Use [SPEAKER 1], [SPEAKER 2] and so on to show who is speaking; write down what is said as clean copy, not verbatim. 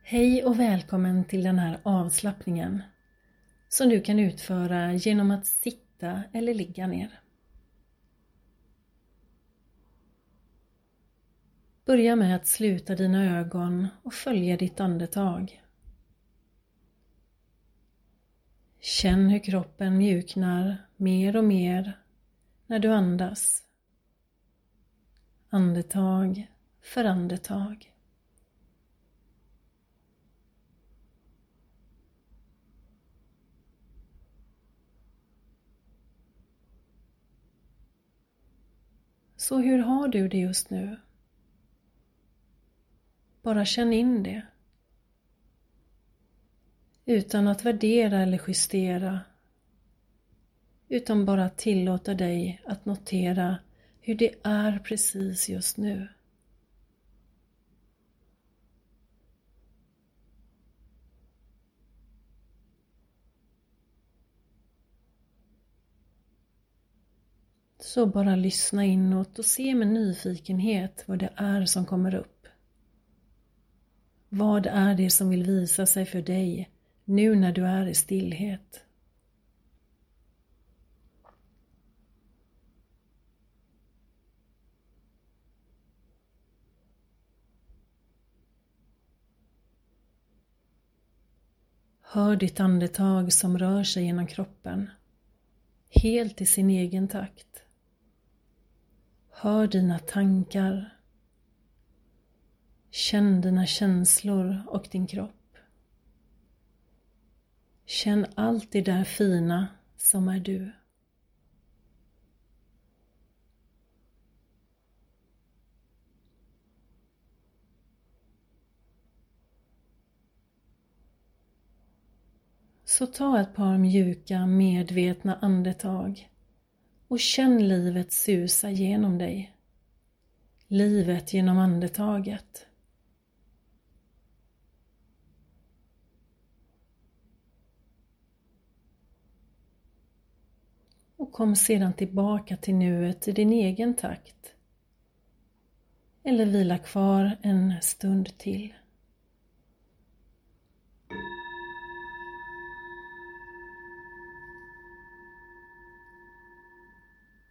[SPEAKER 1] Hej och välkommen till den här avslappningen som du kan utföra genom att sitta eller ligga ner. Börja med att sluta dina ögon och följa ditt andetag. Känn hur kroppen mjuknar mer och mer när du andas. Andetag för andetag. Så hur har du det just nu? Bara känn in det. Utan att värdera eller justera. Utan bara tillåta dig att notera hur det är precis just nu. Så bara lyssna inåt och se med nyfikenhet vad det är som kommer upp. Vad är det som vill visa sig för dig nu när du är i stillhet? Hör ditt andetag som rör sig genom kroppen, helt i sin egen takt. Hör dina tankar. Känn dina känslor och din kropp. Känn allt det där fina som är du. Så ta ett par mjuka, medvetna andetag och känn livet susa genom dig. Livet genom andetaget. Och kom sedan tillbaka till nuet i din egen takt. Eller vila kvar en stund till.